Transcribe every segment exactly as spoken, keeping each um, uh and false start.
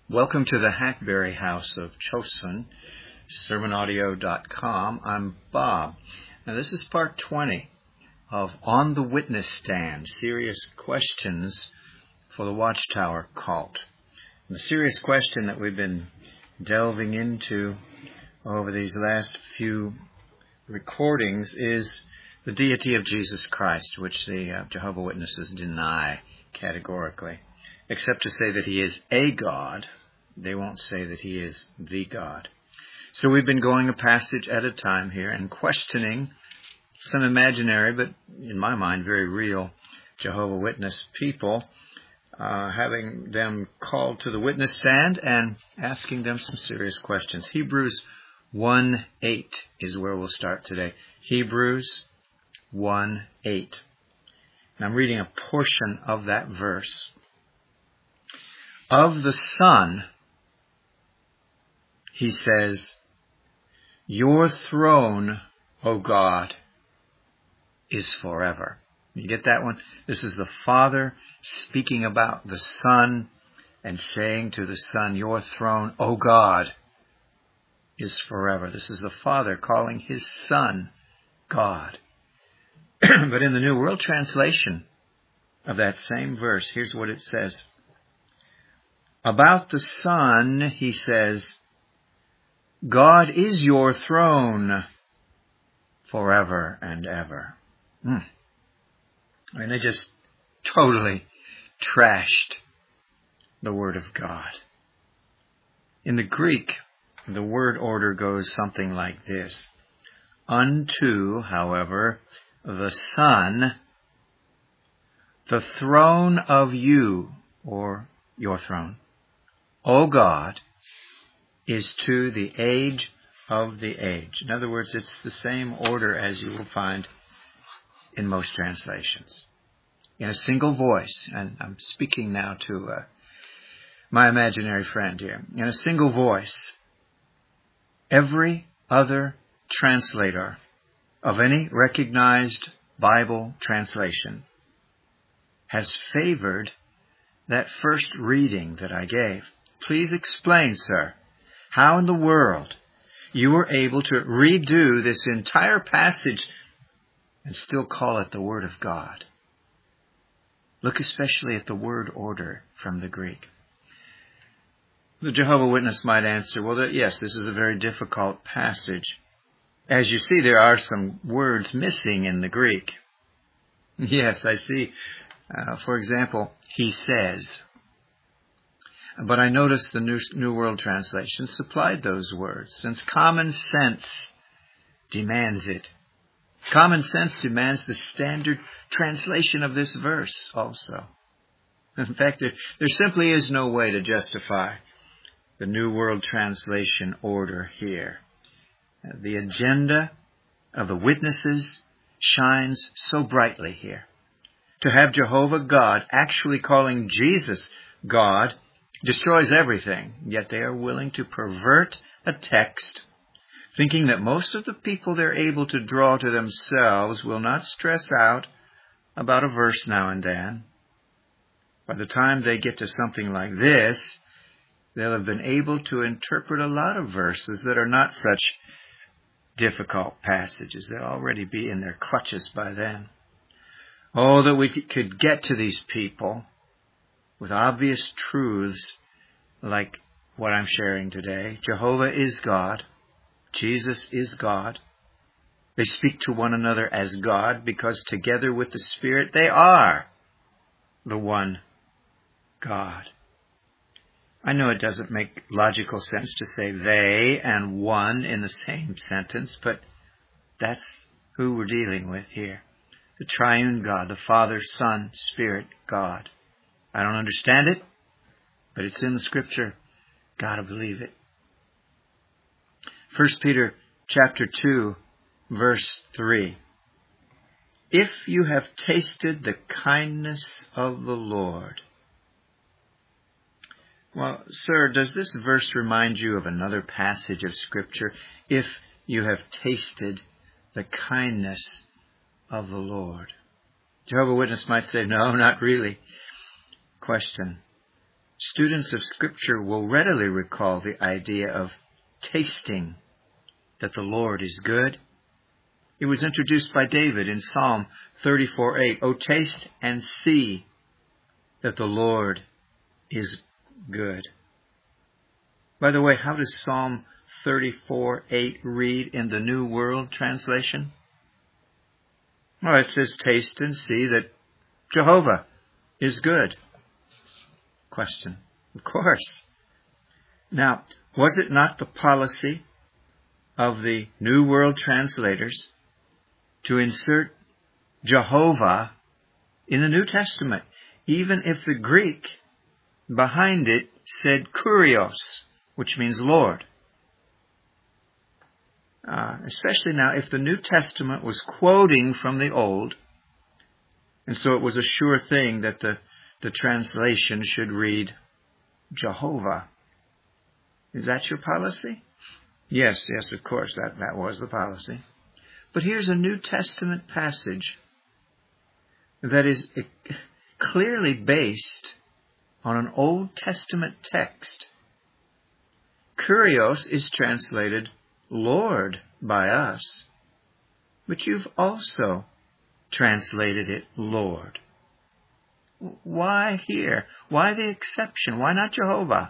Welcome to the Hackberry House of Chosun, sermon audio dot com. I'm Bob. Now this is part twenty of On the Witness Stand, Serious Questions for the Watchtower Cult. And the serious question that we've been delving into over these last few recordings is the deity of Jesus Christ, which the uh, Jehovah's Witnesses deny categorically. Except to say that he is a God. They won't say that he is the God. So we've been going a passage at a time here and questioning some imaginary, but in my mind, very real Jehovah's Witness people, uh, having them called to the witness stand and asking them some serious questions. Hebrews one eight is where we'll start today. Hebrews one eight. And I'm reading a portion of that verse. Of the Son, he says, your throne, O God, is forever. You get that one? This is the Father speaking about the Son and saying to the Son, your throne, O God, is forever. This is the Father calling his Son God. But in the New World Translation of that same verse, here's what it says. About the Son, he says, God is your throne forever and ever. Hmm. I mean, they just totally trashed the Word of God. In the Greek, the word order goes something like this. Unto, however, the Son, the throne of you, or your throne, O God, is to the age of the age. In other words, it's the same order as you will find in most translations. In a single voice, and I'm speaking now to uh, my imaginary friend here. In a single voice, every other translator of any recognized Bible translation has favored that first reading that I gave. Please explain, sir, how in the world you were able to redo this entire passage and still call it the Word of God. Look especially at the word order from the Greek. The Jehovah's Witness might answer, well, that, yes, this is a very difficult passage. As you see, there are some words missing in the Greek. Yes, I see. Uh, for example, he says. But I noticed the New, New World Translation supplied those words, since common sense demands it. Common sense demands the standard translation of this verse also. In fact, there, there simply is no way to justify the New World Translation order here. The agenda of the witnesses shines so brightly here. To have Jehovah God actually calling Jesus God destroys everything, yet they are willing to pervert a text, thinking that most of the people they're able to draw to themselves will not stress out about a verse now and then. By the time they get to something like this, they'll have been able to interpret a lot of verses that are not such difficult passages. They'll already be in their clutches by then. Oh, that we could get to these people with obvious truths like what I'm sharing today. Jehovah is God. Jesus is God. They speak to one another as God because together with the Spirit they are the one God. I know it doesn't make logical sense to say they and one in the same sentence, but that's who we're dealing with here. The triune God, the Father, Son, Spirit, God. I don't understand it, but it's in the Scripture. Gotta believe it. First Peter chapter two, verse three. If you have tasted the kindness of the Lord. Well, sir, does this verse remind you of another passage of Scripture? If you have tasted the kindness of the Lord. Jehovah's Witness might say, no, not really. Question. students of Scripture will readily recall the idea of tasting that the Lord is good. It was introduced by David in Psalm thirty-four eight. "O taste and see that the Lord is good." By the way, how does Psalm thirty-four eight read in the New World Translation? Well, it says, "Taste and see that Jehovah is good." Question. Of course. Now, was it not the policy of the New World translators to insert Jehovah in the New Testament, even if the Greek behind it said Kurios, which means Lord? Uh, especially now, if the New Testament was quoting from the Old, and so it was a sure thing that the, the translation should read Jehovah. Is that your policy? Yes, yes, of course, that, that was the policy. But here's a New Testament passage that is clearly based on an Old Testament text. Kurios is translated Lord by us, but you've also translated it Lord. Why here? Why the exception? Why not Jehovah?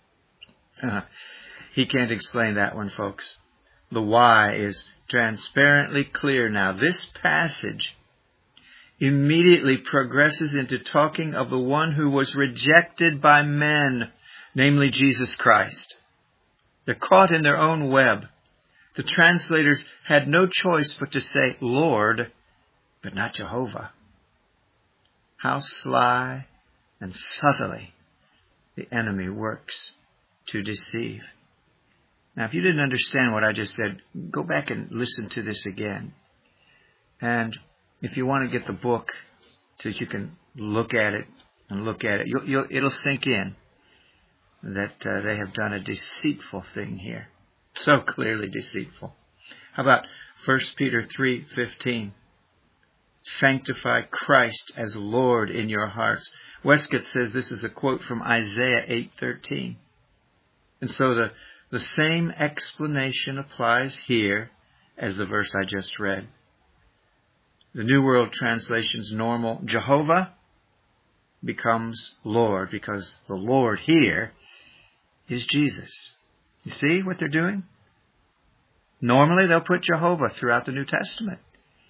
He can't explain that one, folks. The why is transparently clear now. This passage immediately progresses into talking of the one who was rejected by men, namely Jesus Christ. They're caught in their own web. The translators had no choice but to say Lord, but not Jehovah. How sly and subtly the enemy works to deceive. Now, if you didn't understand what I just said, go back and listen to this again. And if you want to get the book so that you can look at it and look at it, you'll, you'll, it'll sink in that uh, they have done a deceitful thing here. So clearly deceitful. How about First Peter three fifteen? Sanctify Christ as Lord in your hearts. Westcott says this is a quote from Isaiah eight thirteen. And so the, the same explanation applies here as the verse I just read. The New World Translation's normal Jehovah becomes Lord, because the Lord here is Jesus. You see what they're doing? Normally they'll put Jehovah throughout the New Testament.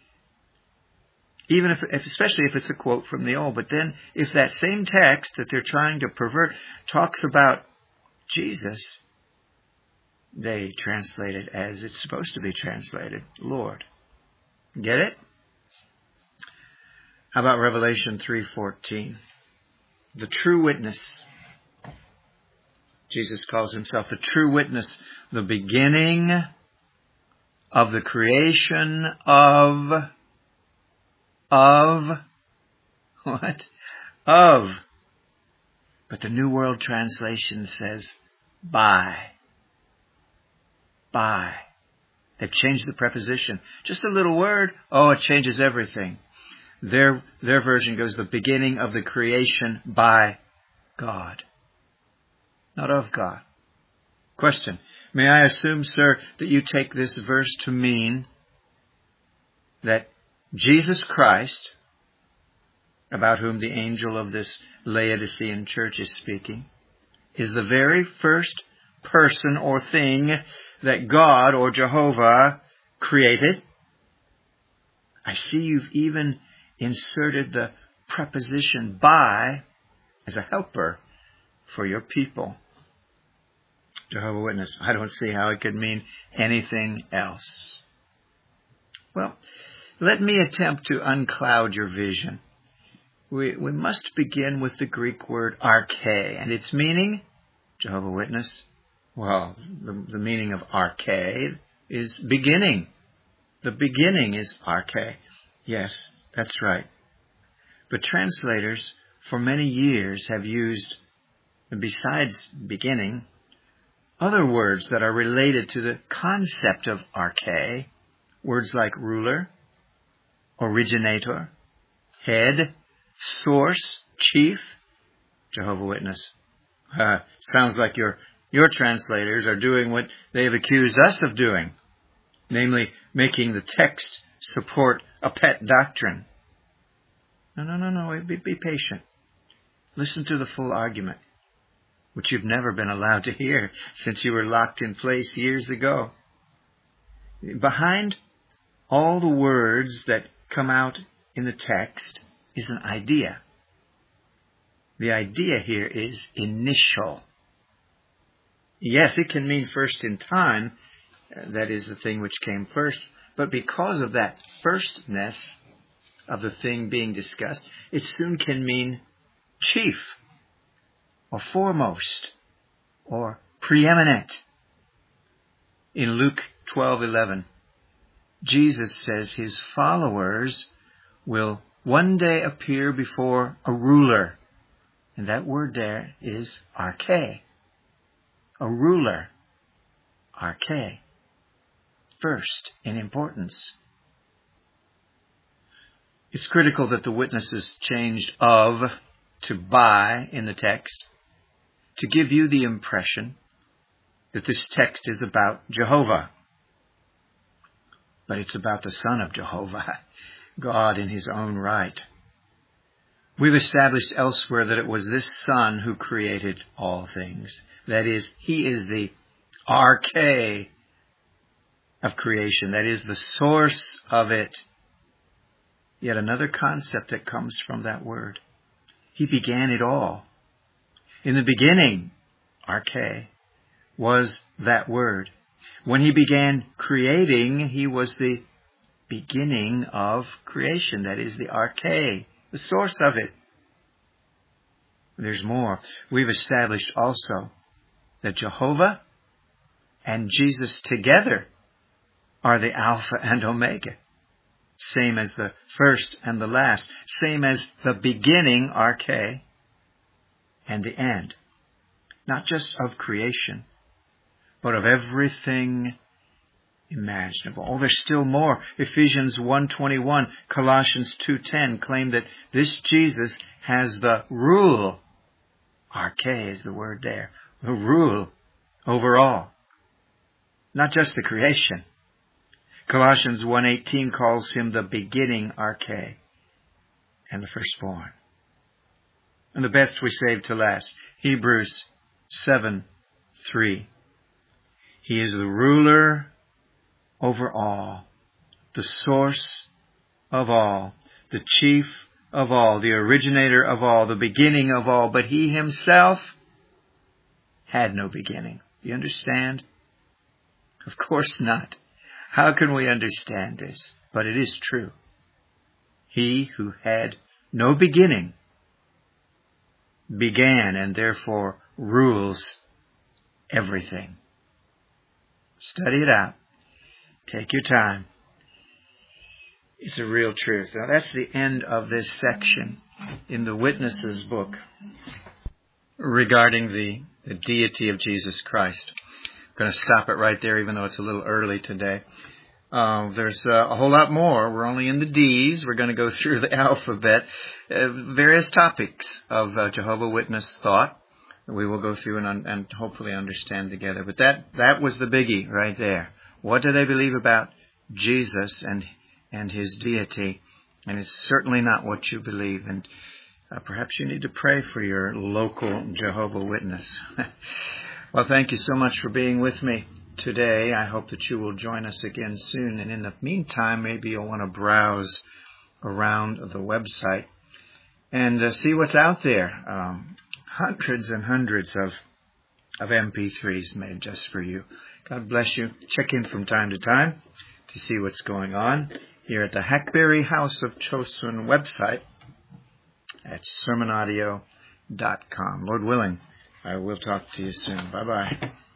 Even if, if, especially if it's a quote from the Old. But then if that same text that they're trying to pervert talks about Jesus, they translate it as it's supposed to be translated, Lord. Get it? How about Revelation three fourteen? The true witness. Jesus calls himself the true witness, the beginning of the creation of, of, what? Of. But the New World Translation says by. By. They've changed the preposition. Just a little word. Oh, it changes everything. Their, their version goes the beginning of the creation by God. Not of God. Question. May I assume, sir, that you take this verse to mean that Jesus Christ, about whom the angel of this Laodicean church is speaking, is the very first person or thing that God or Jehovah created? I see you've even inserted the preposition by as a helper for your people. Jehovah's Witness, I don't see how it could mean anything else. Well, let me attempt to uncloud your vision. We, we must begin with the Greek word arche, and its meaning, Jehovah's Witness, well, the, the meaning of arche is beginning. The beginning is arche. Yes, that's right. But translators for many years have used, besides beginning, other words that are related to the concept of arche, words like ruler, originator, head, source, chief, Jehovah's Witness. Uh, sounds like your your translators are doing what they have accused us of doing, namely making the text support a pet doctrine. No, no, no, no. Be, be patient. Listen to the full argument, which you've never been allowed to hear since you were locked in place years ago. Behind all the words that come out in the text is an idea. The idea here is initial. Yes, it can mean first in time. That is the thing which came first. But because of that firstness of the thing being discussed, it soon can mean chief, or foremost, or preeminent. In Luke twelve eleven, Jesus says his followers will one day appear before a ruler. And that word there is arche. A ruler. Arche. First in importance. It's critical that the witness is changed of to by in the text to give you the impression that this text is about Jehovah. But it's about the Son of Jehovah, God in his own right. We've established elsewhere that it was this Son who created all things. That is, he is the arche of creation. That is the source of it. Yet another concept that comes from that word. He began it all. In the beginning, arche, was that word. When he began creating, he was the beginning of creation. That is the arche, the source of it. There's more. We've established also that Jehovah and Jesus together are the Alpha and Omega. Same as the first and the last. Same as the beginning, arche, and the end. Not just of creation, but of everything imaginable. Oh, there's still more. Ephesians one twenty-one, Colossians two ten claim that this Jesus has the rule. Arche is the word there. The rule over all. Not just the creation. Colossians one eighteen calls him the beginning, arche, and the firstborn. And the best we save to last. Hebrews seven three. He is the ruler over all, the source of all, the chief of all, the originator of all, the beginning of all. But he himself had no beginning. Do you understand? Of course not. How can we understand this? But it is true. He who had no beginning began and therefore rules everything. Study it out. Take your time. It's a real truth. Now that's the end of this section in the Witnesses book regarding the, the deity of Jesus Christ. I'm going to stop it right there, even though it's a little early today. Uh, there's uh, a whole lot more. We're only in the D's. We're going to go through the alphabet. Uh, various topics of uh, Jehovah's Witness thought we will go through and, and hopefully understand together. But that, that was the biggie right there. What do they believe about Jesus and and his deity? And it's certainly not what you believe. And uh, perhaps you need to pray for your local Jehovah's Witness. Well, thank you so much for being with me today. I hope that you will join us again soon. And in the meantime, maybe you'll want to browse around the website and uh, see what's out there. Um, hundreds and hundreds of, of M P threes made just for you. God bless you. Check in from time to time to see what's going on here at the Hackberry House of Chosun website at sermon audio dot com. Lord willing, I will talk to you soon. Bye-bye.